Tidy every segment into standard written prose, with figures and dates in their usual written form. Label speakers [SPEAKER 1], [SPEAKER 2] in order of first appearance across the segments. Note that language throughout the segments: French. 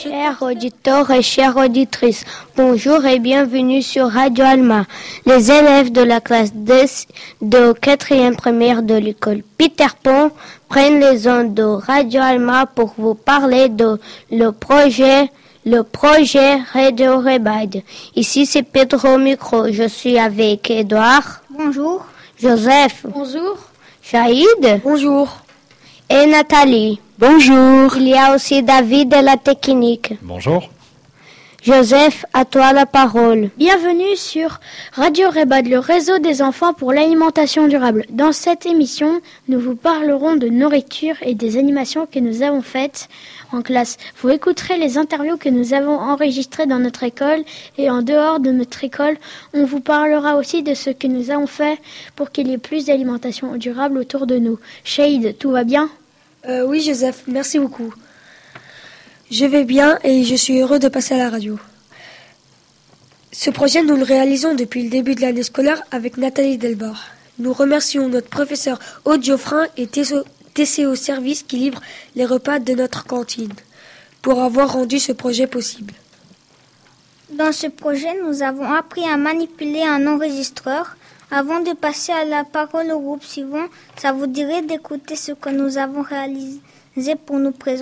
[SPEAKER 1] Chers auditeurs et chères auditrices, bonjour et bienvenue sur Radio Alma. Les élèves de la classe de 4e primaire de l'école Peter Pan prennent les ondes de Radio Alma pour vous parler de le projet Radio Rebad. Ici c'est Pedro au micro. Je suis avec Edouard.
[SPEAKER 2] Bonjour.
[SPEAKER 1] Joseph.
[SPEAKER 2] Bonjour.
[SPEAKER 1] Shahid.
[SPEAKER 2] Bonjour.
[SPEAKER 1] Et Nathalie.
[SPEAKER 3] Bonjour.
[SPEAKER 1] Il y a aussi David de la technique.
[SPEAKER 3] Bonjour.
[SPEAKER 1] Joseph, à toi la parole.
[SPEAKER 2] Bienvenue sur Radio Rebad, le réseau des enfants pour l'alimentation durable. Dans cette émission, nous vous parlerons de nourriture et des animations que nous avons faites en classe. Vous écouterez les interviews que nous avons enregistrées dans notre école et en dehors de notre école. On vous parlera aussi de ce que nous avons fait pour qu'il y ait plus d'alimentation durable autour de nous. Shahid, tout va bien ?
[SPEAKER 4] Oui Joseph, merci beaucoup. Je vais bien et je suis heureux de passer à la radio. Ce projet, nous le réalisons depuis le début de l'année scolaire avec Nathalie Delbar. Nous remercions notre professeur Aude Geoffrin et TCO Service qui livre les repas de notre cantine pour avoir rendu ce projet possible.
[SPEAKER 5] Dans ce projet, nous avons appris à manipuler un enregistreur. Avant de passer à la parole au groupe suivant, ça vous dirait d'écouter ce que nous avons réalisé pour nous présenter ?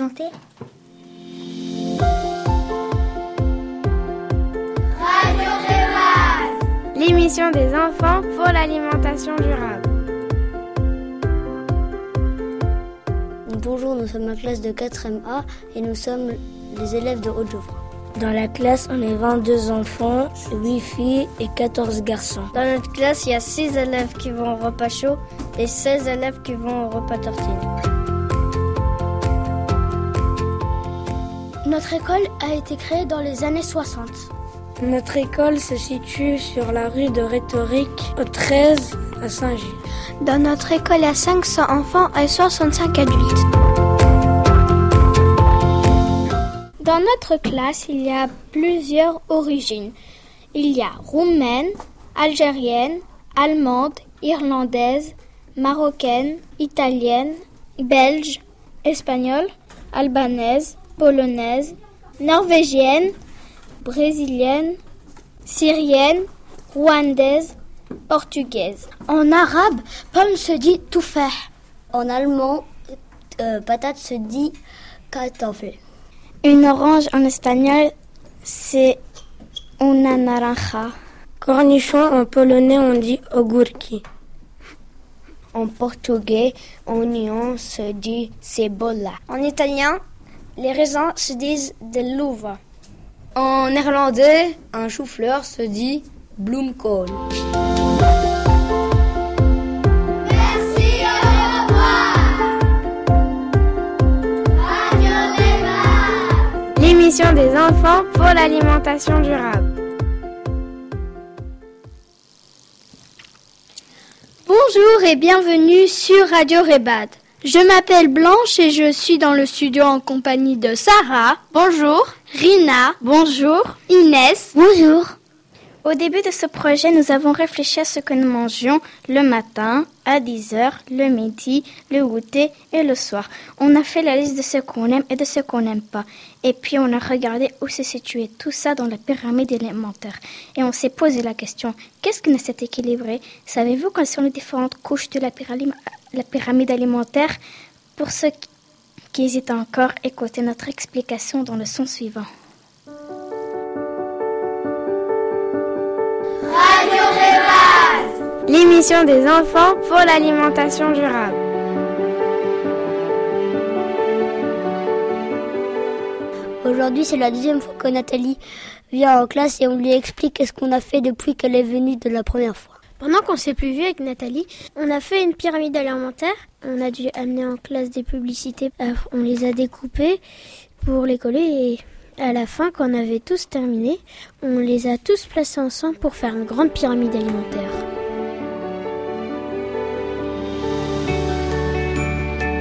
[SPEAKER 6] Radio Rebad, l'émission des enfants pour l'alimentation durable.
[SPEAKER 7] Bonjour, nous sommes la classe de 4e A et nous sommes les élèves de Haute-Geoffrin.
[SPEAKER 8] Dans la classe, on est 22 enfants, 8 filles et 14 garçons.
[SPEAKER 9] Dans notre classe, il y a 6 élèves qui vont au repas chaud et 16 élèves qui vont au repas tartine.
[SPEAKER 2] Notre école a été créée dans les années 60.
[SPEAKER 8] Notre école se situe sur la rue de Rhétorique, au 13 à Saint-Gilles.
[SPEAKER 2] Dans notre école, il y a 500 enfants et 65 adultes. Dans notre classe, il y a plusieurs origines. Il y a roumaine, algérienne, allemande, irlandaise, marocaine, italienne, belge, espagnole, albanaise, polonaise, norvégienne, brésilienne, syrienne, rwandaise, portugaise. En arabe, pomme se dit tufah.
[SPEAKER 7] En allemand, patate se dit kartoffel.
[SPEAKER 2] Une orange en espagnol, c'est una naranja.
[SPEAKER 8] Cornichon en polonais, on dit ogórki.
[SPEAKER 1] En portugais, oignon se dit cebola.
[SPEAKER 9] En italien, les raisins se disent de l'uva. En néerlandais, un chou-fleur se dit bloemkool.
[SPEAKER 6] Merci, au revoir. Radio Rebad, l'émission des enfants pour l'alimentation durable.
[SPEAKER 2] Bonjour et bienvenue sur Radio Rebad. Je m'appelle Blanche et je suis dans le studio en compagnie de Sarah. Bonjour. Rina. Bonjour. Inès.
[SPEAKER 1] Bonjour.
[SPEAKER 2] Au début de ce projet, nous avons réfléchi à ce que nous mangions le matin, à 10h, le midi, le goûter et le soir. On a fait la liste de ce qu'on aime et de ce qu'on n'aime pas. Et puis on a regardé où se situait tout ça dans la pyramide alimentaire. Et on s'est posé la question, qu'est-ce qu'une assiette équilibrée ? Savez-vous quelles sont les différentes couches de la pyramide alimentaire ? Pour ceux qui hésitent encore, écoutez notre explication dans le son suivant.
[SPEAKER 6] Radio Rebad, l'émission des enfants pour l'alimentation durable.
[SPEAKER 7] Aujourd'hui, c'est la deuxième fois que Nathalie vient en classe et on lui explique ce qu'on a fait depuis qu'elle est venue de la première fois.
[SPEAKER 2] Pendant qu'on s'est plus vu avec Nathalie, on a fait une pyramide alimentaire. On a dû amener en classe des publicités. On les a découpées pour les coller et à la fin, quand on avait tous terminé, on les a tous placés ensemble pour faire une grande pyramide alimentaire.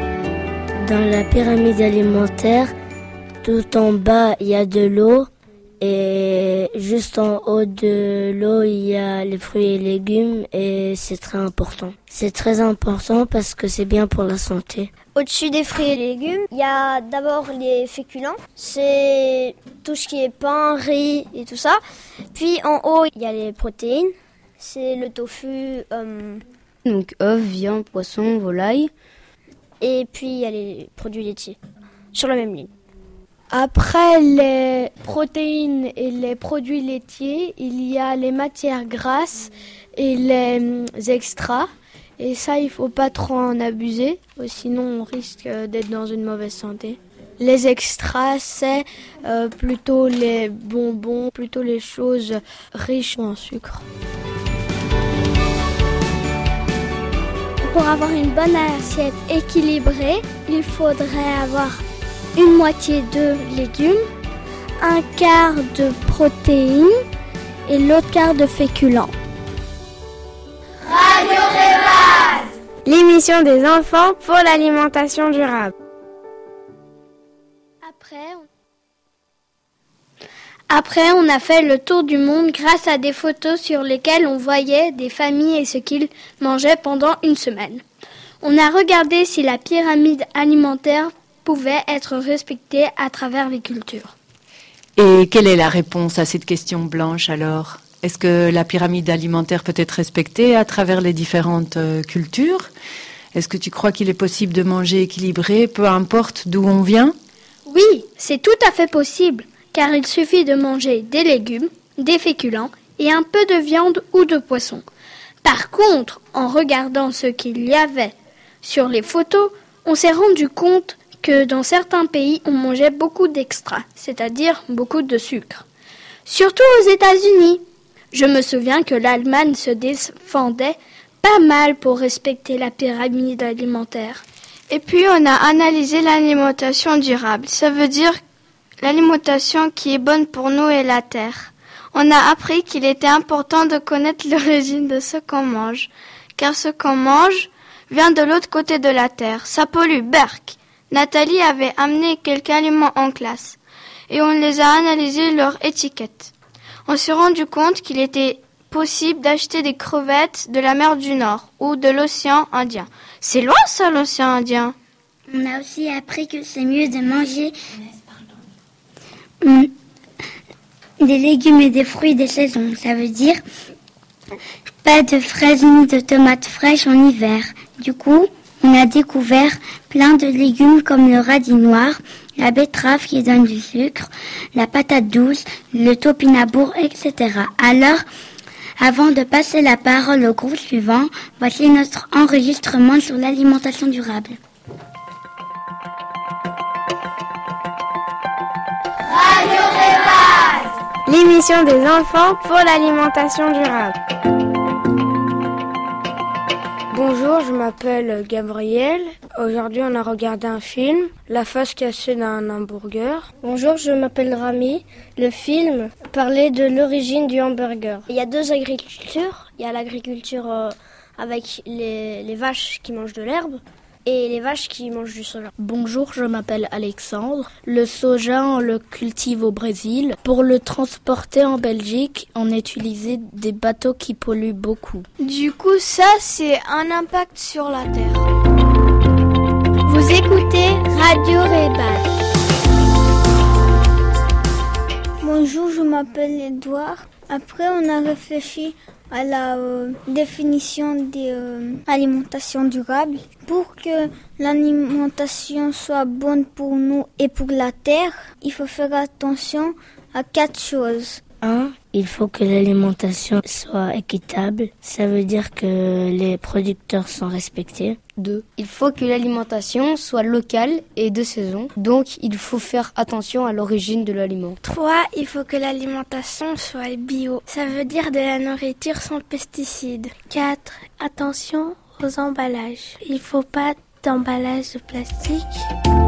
[SPEAKER 8] Dans la pyramide alimentaire, tout en bas, il y a de l'eau
[SPEAKER 7] Et juste en haut de l'eau, il y a les fruits et légumes et c'est très important. C'est très important parce que c'est bien pour la santé.
[SPEAKER 5] Au-dessus des fruits et légumes, il y a d'abord les féculents. C'est tout ce qui est pain, riz et tout ça. Puis en haut, il y a les protéines. C'est le tofu.
[SPEAKER 9] Donc œufs, viande, poisson, volaille.
[SPEAKER 5] Et puis il y a les produits laitiers. Sur la même ligne.
[SPEAKER 8] Après les protéines et les produits laitiers, il y a les matières grasses et les extras. Et ça, il faut pas trop en abuser, sinon on risque d'être dans une mauvaise santé. Les extras, c'est plutôt les bonbons, plutôt les choses riches en sucre.
[SPEAKER 2] Pour avoir une bonne assiette équilibrée, il faudrait avoir une moitié de légumes, un quart de protéines et l'autre quart de féculents.
[SPEAKER 6] Radio Rébaz,
[SPEAKER 1] l'émission des enfants pour l'alimentation durable.
[SPEAKER 2] Après, on a fait le tour du monde grâce à des photos sur lesquelles on voyait des familles et ce qu'ils mangeaient pendant une semaine. On a regardé si la pyramide alimentaire pouvait être respectée à travers les cultures.
[SPEAKER 3] Et quelle est la réponse à cette question blanche alors ? Est-ce que la pyramide alimentaire peut être respectée à travers les différentes cultures ? Est-ce que tu crois qu'il est possible de manger équilibré, peu importe d'où on vient ?
[SPEAKER 2] Oui, c'est tout à fait possible, car il suffit de manger des légumes, des féculents et un peu de viande ou de poisson. Par contre, en regardant ce qu'il y avait sur les photos, on s'est rendu compte que dans certains pays, on mangeait beaucoup d'extra, c'est-à-dire beaucoup de sucre. Surtout aux États-Unis. Je me souviens que l'Allemagne se défendait pas mal pour respecter la pyramide alimentaire.
[SPEAKER 6] Et puis on a analysé l'alimentation durable. Ça veut dire l'alimentation qui est bonne pour nous et la terre. On a appris qu'il était important de connaître l'origine de ce qu'on mange, car ce qu'on mange vient de l'autre côté de la terre. Ça pollue, berk. Nathalie avait amené quelques aliments en classe et on les a analysés leur étiquette. On s'est rendu compte qu'il était possible d'acheter des crevettes de la mer du Nord ou de l'océan Indien. C'est loin ça, l'océan Indien.
[SPEAKER 5] On a aussi appris que c'est mieux de manger des légumes et des fruits des saisons. Ça veut dire pas de fraises ni de tomates fraîches en hiver. Du coup, on a découvert plein de légumes comme le radis noir, la betterave qui donne du sucre, la patate douce, le topinambour, etc. Alors, avant de passer la parole au groupe suivant, voici notre enregistrement sur l'alimentation durable.
[SPEAKER 6] Radio Rébaz,
[SPEAKER 1] l'émission des enfants pour l'alimentation durable.
[SPEAKER 8] Bonjour, je m'appelle Gabriel. Aujourd'hui, on a regardé un film, La face cachée d'un hamburger.
[SPEAKER 10] Bonjour, je m'appelle Rami. Le film parlait de l'origine du hamburger.
[SPEAKER 5] Il y a deux agricultures. Il y a l'agriculture avec les vaches qui mangent de l'herbe et les vaches qui mangent du soja.
[SPEAKER 10] Bonjour, je m'appelle Alexandre. Le soja, on le cultive au Brésil. Pour le transporter en Belgique, on utilise des bateaux qui polluent beaucoup.
[SPEAKER 6] Du coup, ça, c'est un impact sur la terre.
[SPEAKER 2] Vous écoutez Radio Rébaz.
[SPEAKER 5] Bonjour, je m'appelle Edouard. Après, on a réfléchi à la définition des alimentations durables. Pour que l'alimentation soit bonne pour nous et pour la terre, il faut faire attention à 4 choses.
[SPEAKER 7] 1. Il faut que l'alimentation soit équitable. Ça veut dire que les producteurs sont respectés.
[SPEAKER 9] 2. Il faut que l'alimentation soit locale et de saison. Donc, il faut faire attention à l'origine de l'aliment.
[SPEAKER 6] 3. Il faut que l'alimentation soit bio. Ça veut dire de la nourriture sans pesticides. 4. Attention aux emballages. Il ne faut pas d'emballage de plastique.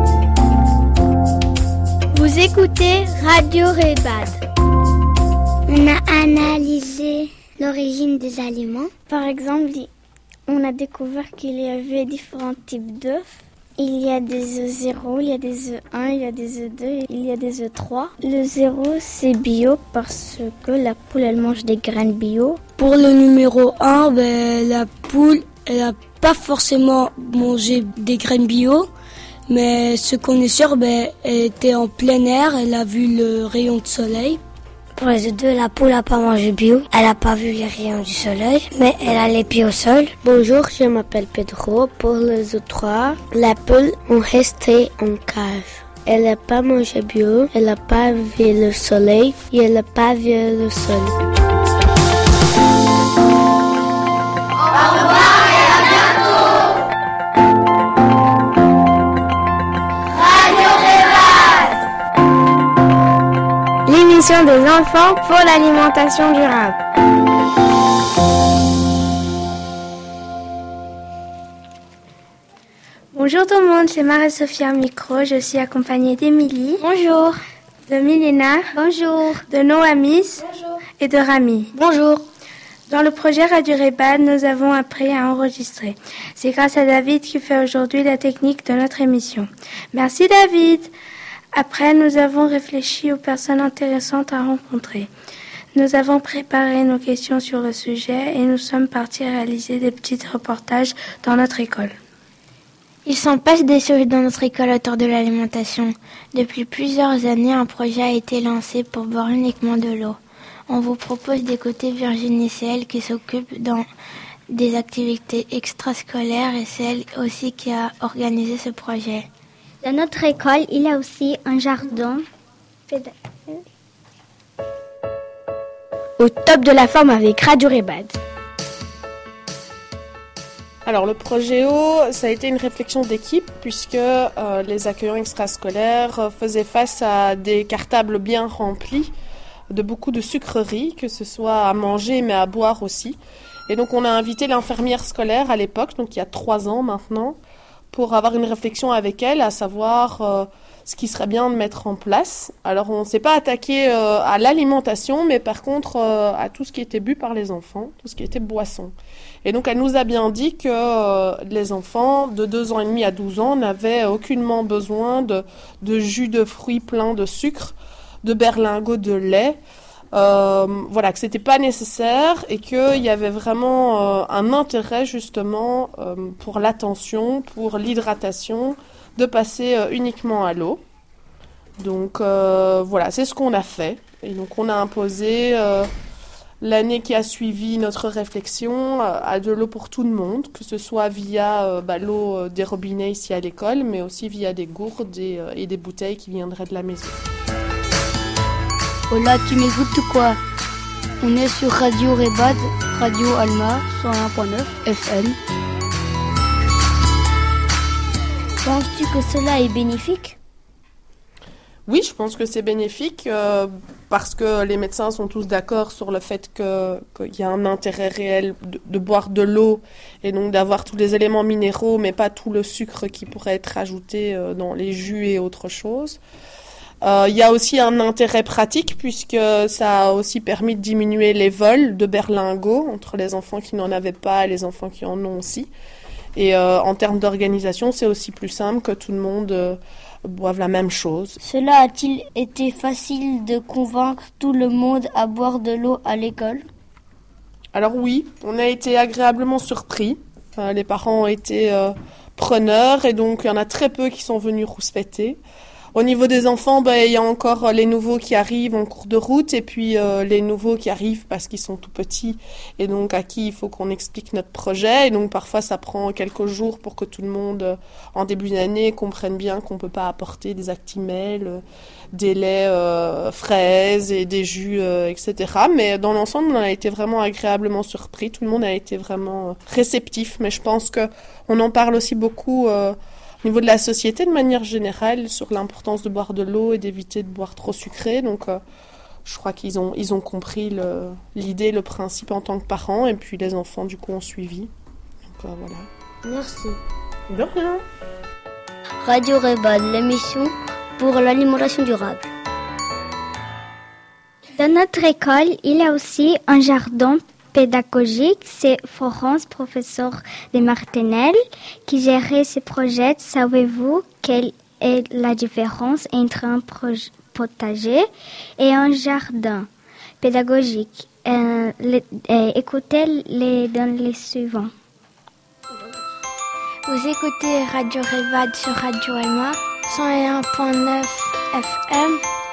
[SPEAKER 2] Vous écoutez Radio Rébaz.
[SPEAKER 5] On a analysé l'origine des aliments.
[SPEAKER 2] Par exemple, on a découvert qu'il y avait différents types d'œufs. Il y a des œufs 0, il y a des œufs 1, il y a des œufs 2, il y a des œufs 3. Le 0, c'est bio parce que la poule, elle mange des graines bio.
[SPEAKER 4] Pour le numéro 1, la poule, elle n'a pas forcément mangé des graines bio, mais ce qu'on est sûr, elle était en plein air, elle a vu le rayon de soleil.
[SPEAKER 7] Pour les œufs 2, la poule n'a pas mangé bio. Elle n'a pas vu les rayons du soleil, mais elle a les pieds au sol.
[SPEAKER 1] Bonjour, je m'appelle Pedro. Pour les œufs 3, la poule est restée en cave. Elle n'a pas mangé bio, elle n'a pas vu le soleil et elle n'a pas vu le sol.
[SPEAKER 11] Au revoir et à bientôt. Radio Rébaz.
[SPEAKER 6] L'émission des enfants pour l'alimentation durable.
[SPEAKER 8] Bonjour tout le monde, c'est Marie-Sophie au micro. Je suis accompagnée d'Émilie.
[SPEAKER 6] Bonjour.
[SPEAKER 8] De Milena.
[SPEAKER 6] Bonjour.
[SPEAKER 8] De Noamis.
[SPEAKER 6] Bonjour.
[SPEAKER 8] Et de Rami.
[SPEAKER 6] Bonjour.
[SPEAKER 8] Dans le projet Radio Rébaz, nous avons appris à enregistrer. C'est grâce à David qui fait aujourd'hui la technique de notre émission. Merci David. Après, nous avons réfléchi aux personnes intéressantes à rencontrer. Nous avons préparé nos questions sur le sujet et nous sommes partis réaliser des petits reportages dans notre école.
[SPEAKER 6] Il s'en passe des choses dans notre école autour de l'alimentation. Depuis plusieurs années, un projet a été lancé pour boire uniquement de l'eau. On vous propose d'écouter Virginie Sel qui s'occupe dans des activités extrascolaires et celle aussi qui a organisé ce projet.
[SPEAKER 5] Dans notre école, il y a aussi un jardin.
[SPEAKER 6] Au top de la forme avec Radio Rébaz.
[SPEAKER 12] Alors le projet eau, ça a été une réflexion d'équipe puisque les accueillants extrascolaires faisaient face à des cartables bien remplis de beaucoup de sucreries, que ce soit à manger mais à boire aussi. Et donc on a invité l'infirmière scolaire à l'époque, donc il y a 3 ans maintenant, pour avoir une réflexion avec elle, à savoir ce qui serait bien de mettre en place. Alors on ne s'est pas attaqué à l'alimentation, mais par contre à tout ce qui était bu par les enfants, tout ce qui était boisson. Et donc elle nous a bien dit que les enfants de 2 ans et demi à 12 ans n'avaient aucunement besoin de jus de fruits pleins de sucre, de berlingots de lait, voilà, que c'était pas nécessaire et qu'il y avait vraiment un intérêt justement pour l'attention, pour l'hydratation, de passer uniquement à l'eau. Donc voilà, c'est ce qu'on a fait. Et donc on a imposé l'année qui a suivi notre réflexion à de l'eau pour tout le monde, que ce soit via l'eau des robinets ici à l'école, mais aussi via des gourdes et des bouteilles qui viendraient de la maison.
[SPEAKER 10] Hola, tu m'écoutes quoi? On est sur Radio Rébaz, Radio Alma, 101.9 FM.
[SPEAKER 5] Penses-tu que cela est bénéfique?
[SPEAKER 12] Oui, je pense que c'est bénéfique parce que les médecins sont tous d'accord sur le fait qu'il y a un intérêt réel de boire de l'eau et donc d'avoir tous les éléments minéraux, mais pas tout le sucre qui pourrait être ajouté dans les jus et autre chose. Il y a aussi un intérêt pratique puisque ça a aussi permis de diminuer les vols de berlingots entre les enfants qui n'en avaient pas et les enfants qui en ont aussi. Et en termes d'organisation, c'est aussi plus simple que tout le monde boive la même chose.
[SPEAKER 5] Cela a-t-il été facile de convaincre tout le monde à boire de l'eau à l'école?
[SPEAKER 12] Alors oui, on a été agréablement surpris. Les parents ont été preneurs et donc il y en a très peu qui sont venus rouspéter. Au niveau des enfants, il y a encore les nouveaux qui arrivent en cours de route et puis les nouveaux qui arrivent parce qu'ils sont tout petits et donc à qui il faut qu'on explique notre projet. Et donc parfois ça prend quelques jours pour que tout le monde, en début d'année, comprenne bien qu'on ne peut pas apporter des actimels, des laits fraises et des jus, etc. Mais dans l'ensemble, on a été vraiment agréablement surpris. Tout le monde a été vraiment réceptif. Mais je pense qu'on en parle aussi beaucoup au niveau de la société, de manière générale, sur l'importance de boire de l'eau et d'éviter de boire trop sucré. Donc, je crois qu'ils ont compris l'idée, le principe en tant que parents. Et puis, les enfants, du coup, ont suivi. Donc, voilà.
[SPEAKER 5] Merci.
[SPEAKER 12] De rien.
[SPEAKER 5] Radio Rébaz, l'émission pour l'alimentation durable. Dans notre école, il y a aussi un jardin pédagogique, c'est Florence, professeure de maternelle, qui gérait ce projet. Savez-vous quelle est la différence entre un potager et un jardin pédagogique? Écoutez-les dans les suivants.
[SPEAKER 6] Vous écoutez Radio Révad sur Radio Alma, 101.9 FM.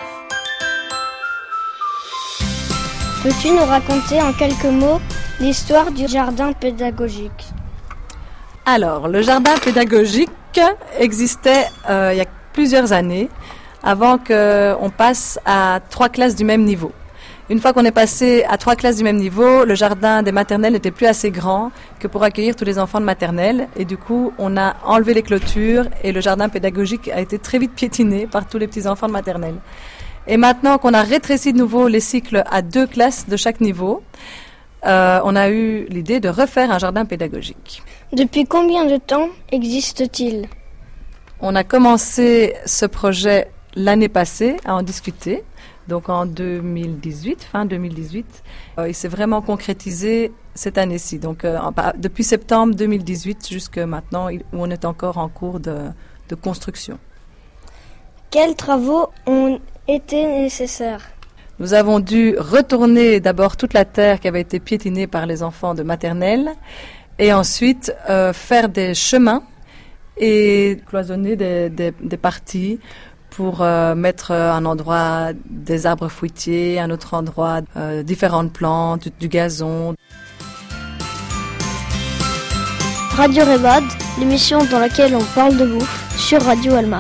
[SPEAKER 9] Peux-tu nous raconter en quelques mots l'histoire du jardin pédagogique?
[SPEAKER 13] Alors, le jardin pédagogique existait il y a plusieurs années, avant qu'on passe à 3 classes du même niveau. Une fois qu'on est passé à 3 classes du même niveau, le jardin des maternelles n'était plus assez grand que pour accueillir tous les enfants de maternelle. Et du coup, on a enlevé les clôtures et le jardin pédagogique a été très vite piétiné par tous les petits enfants de maternelle. Et maintenant qu'on a rétréci de nouveau les cycles à 2 classes de chaque niveau, on a eu l'idée de refaire un jardin pédagogique.
[SPEAKER 9] Depuis combien de temps existe-t-il?
[SPEAKER 13] On a commencé ce projet l'année passée à en discuter. Donc en 2018, fin 2018, il s'est vraiment concrétisé cette année-ci. Donc depuis septembre 2018 jusqu'à maintenant, où on est encore en cours de construction.
[SPEAKER 9] Quels travaux ont été nécessaires?
[SPEAKER 13] Nous avons dû retourner d'abord toute la terre qui avait été piétinée par les enfants de maternelle et ensuite faire des chemins et cloisonner des parties pour mettre un endroit des arbres fruitiers, un autre endroit différentes plantes, du gazon.
[SPEAKER 1] Radio Révad, l'émission dans laquelle on parle de bouffe sur Radio Alma.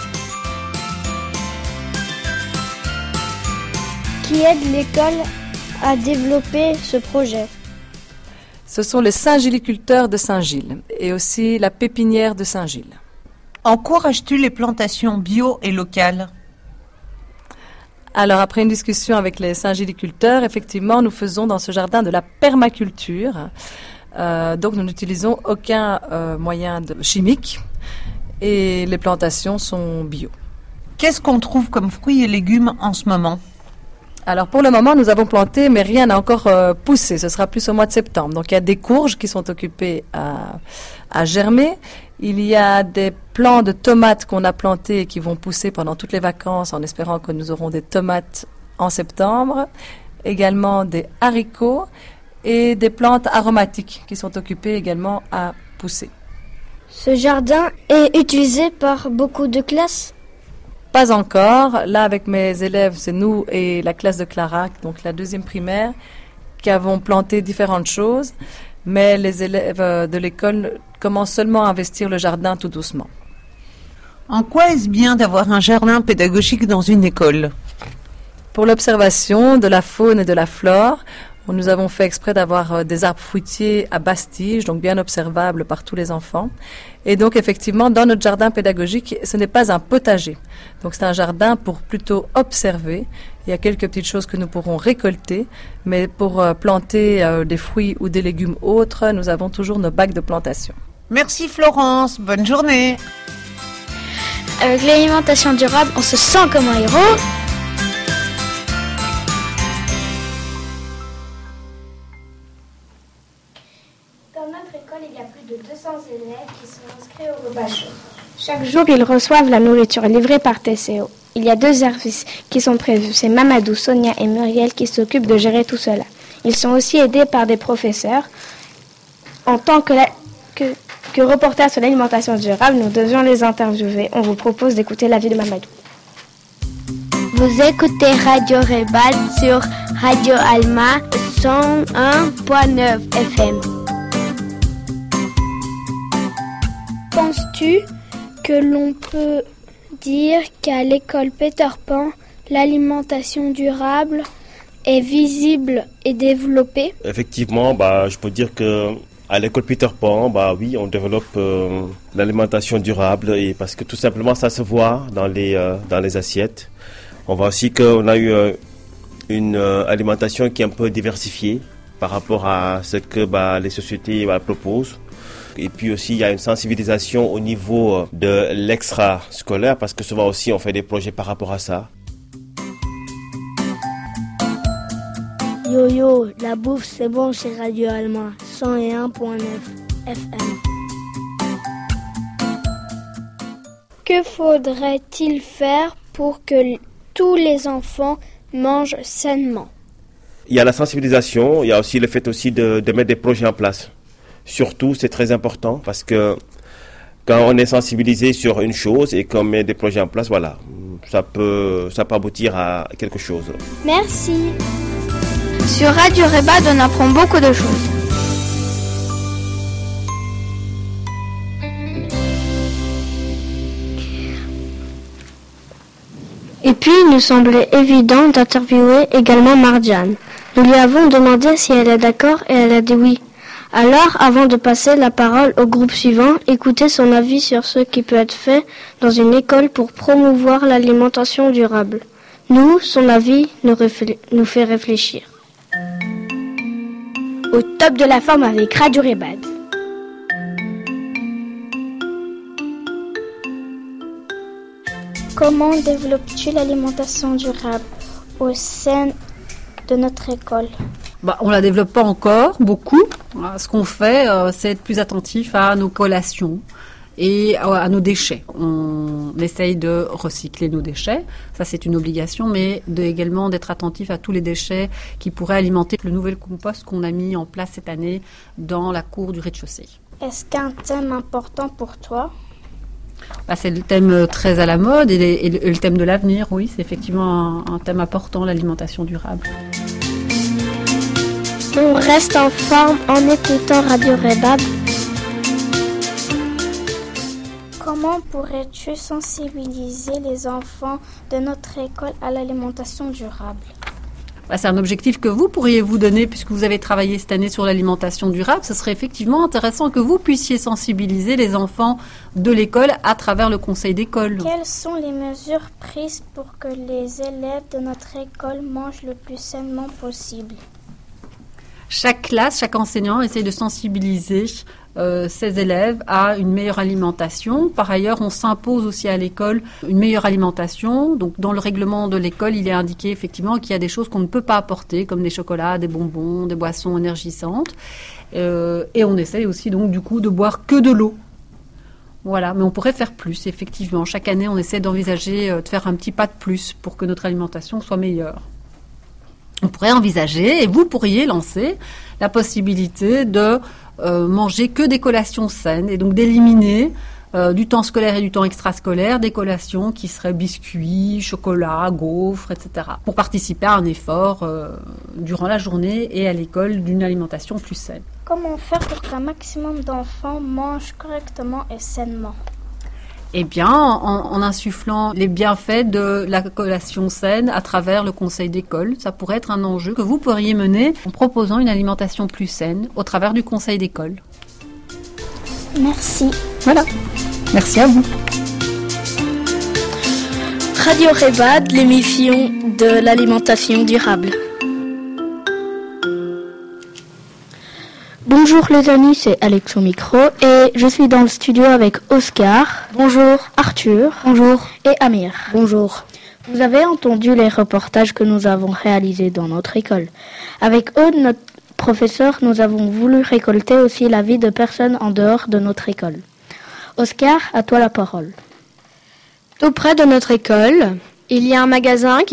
[SPEAKER 9] Qui aide l'école à développer ce projet?
[SPEAKER 13] Ce sont les Saint-Gilliculteurs de Saint-Gilles et aussi la pépinière de Saint-Gilles.
[SPEAKER 14] Encourages-tu les plantations bio et locales?
[SPEAKER 13] Alors, après une discussion avec les Saint-Gilliculteurs, effectivement, nous faisons dans ce jardin de la permaculture. Donc, nous n'utilisons aucun moyen chimique et les plantations sont bio.
[SPEAKER 14] Qu'est-ce qu'on trouve comme fruits et légumes en ce moment?
[SPEAKER 13] Alors, pour le moment, nous avons planté, mais rien n'a encore poussé. Ce sera plus au mois de septembre. Donc, il y a des courges qui sont occupées à germer. Il y a des plants de tomates qu'on a plantés et qui vont pousser pendant toutes les vacances en espérant que nous aurons des tomates en septembre. Également des haricots et des plantes aromatiques qui sont occupées également à pousser.
[SPEAKER 9] Ce jardin est utilisé par beaucoup de classes?
[SPEAKER 13] Pas encore. Là, avec mes élèves, c'est nous et la classe de Clarac, donc la 2e primaire, qui avons planté différentes choses. Mais les élèves de l'école commencent seulement à investir le jardin tout doucement.
[SPEAKER 14] En quoi est-ce bien d'avoir un jardin pédagogique dans une école?
[SPEAKER 13] Pour l'observation de la faune et de la flore, nous avons fait exprès d'avoir des arbres fruitiers à basse tige, donc bien observables par tous les enfants. Et donc effectivement, dans notre jardin pédagogique, ce n'est pas un potager. Donc c'est un jardin pour plutôt observer. Il y a quelques petites choses que nous pourrons récolter, mais pour planter des fruits ou des légumes autres, nous avons toujours nos bacs de plantation.
[SPEAKER 14] Merci Florence, bonne journée.
[SPEAKER 2] Avec l'alimentation durable, on se sent comme un héros.
[SPEAKER 8] Dans notre école, il y a plus de 200 élèves qui sont inscrits au repas chaud. Chaque jour, ils reçoivent la nourriture livrée par TCO. Il y a 2 services qui sont prévus. C'est Mamadou, Sonia et Muriel qui s'occupent de gérer tout cela. Ils sont aussi aidés par des professeurs. En tant que reporters sur l'alimentation durable, nous devions les interviewer. On vous propose d'écouter l'avis de Mamadou.
[SPEAKER 1] Vous écoutez Radio Révad sur Radio Alma 101.9 FM.
[SPEAKER 6] Penses-tu que l'on peut dire qu'à l'école Peter Pan, l'alimentation durable est visible et développée?
[SPEAKER 15] Effectivement, je peux dire que à l'école Peter Pan, oui, on développe l'alimentation durable et parce que tout simplement ça se voit dans les assiettes. On voit aussi qu'on a eu une alimentation qui est un peu diversifiée par rapport à ce que les sociétés proposent. Et puis aussi, il y a une sensibilisation au niveau de l'extra-scolaire parce que souvent aussi, on fait des projets par rapport à ça.
[SPEAKER 7] Yo, la bouffe c'est bon chez Radio Alma, 101.9 FM.
[SPEAKER 6] Que faudrait-il faire pour que tous les enfants mangent sainement?
[SPEAKER 15] Il y a la sensibilisation, il y a aussi le fait aussi de mettre des projets en place. Surtout, c'est très important parce que quand on est sensibilisé sur une chose et qu'on met des projets en place, voilà, ça peut aboutir à quelque chose.
[SPEAKER 6] Merci.
[SPEAKER 2] Sur Radio Rebad, on apprend beaucoup de choses.
[SPEAKER 1] Et puis, il nous semblait évident d'interviewer également Marjane. Nous lui avons demandé si elle est d'accord et elle a dit oui. Alors, avant de passer la parole au groupe suivant, écoutez son avis sur ce qui peut être fait dans une école pour promouvoir l'alimentation durable. Nous, son avis nous fait réfléchir.
[SPEAKER 2] Au top de la forme avec Radio Rebad. Comment développes-tu l'alimentation durable au sein de notre école?
[SPEAKER 16] On la développe pas encore beaucoup. Ce qu'on fait, c'est être plus attentif à nos collations et à nos déchets. On essaye de recycler nos déchets, ça c'est une obligation, mais également d'être attentif à tous les déchets qui pourraient alimenter le nouvel compost qu'on a mis en place cette année dans la cour du rez-de-chaussée.
[SPEAKER 6] Est-ce qu'un thème important pour toi?
[SPEAKER 16] C'est le thème très à la mode et le thème de l'avenir, oui, c'est effectivement un thème important, l'alimentation durable.
[SPEAKER 1] On reste en forme en écoutant Radio Rebad.
[SPEAKER 6] Comment pourrais-tu sensibiliser les enfants de notre école à l'alimentation durable?
[SPEAKER 16] C'est un objectif que vous pourriez vous donner puisque vous avez travaillé cette année sur l'alimentation durable. Ce serait effectivement intéressant que vous puissiez sensibiliser les enfants de l'école à travers le conseil d'école.
[SPEAKER 6] Quelles sont les mesures prises pour que les élèves de notre école mangent le plus sainement possible?
[SPEAKER 16] Chaque classe, chaque enseignant essaie de sensibiliser ses élèves à une meilleure alimentation. Par ailleurs, on s'impose aussi à l'école une meilleure alimentation. Donc, dans le règlement de l'école, il est indiqué effectivement qu'il y a des choses qu'on ne peut pas apporter, comme des chocolats, des bonbons, des boissons énergisantes. Et on essaie aussi donc du coup de boire que de l'eau. Voilà, mais on pourrait faire plus, effectivement. Chaque année, on essaie d'envisager de faire un petit pas de plus pour que notre alimentation soit meilleure. On pourrait envisager, et vous pourriez lancer la possibilité de manger que des collations saines et donc d'éliminer du temps scolaire et du temps extrascolaire des collations qui seraient biscuits, chocolat, gaufres, etc. pour participer à un effort durant la journée et à l'école d'une alimentation plus saine.
[SPEAKER 6] Comment faire pour qu'un maximum d'enfants mangent correctement et sainement?
[SPEAKER 16] Eh bien, en insufflant les bienfaits de la collation saine à travers le conseil d'école. Ça pourrait être un enjeu que vous pourriez mener en proposant une alimentation plus saine au travers du conseil d'école.
[SPEAKER 6] Merci.
[SPEAKER 16] Voilà. Merci à vous.
[SPEAKER 10] Radio Rebad, l'émission de l'alimentation durable.
[SPEAKER 1] Bonjour les amis, c'est Alex au micro et je suis dans le studio avec Oscar. Bonjour. Arthur. Bonjour. Et Amir. Bonjour. Vous avez entendu les reportages que nous avons réalisés dans notre école. Avec Aude, notre professeur, nous avons voulu récolter aussi l'avis de personnes en dehors de notre école. Oscar, à toi la parole.
[SPEAKER 8] Tout près de notre école, il y a un magasin qui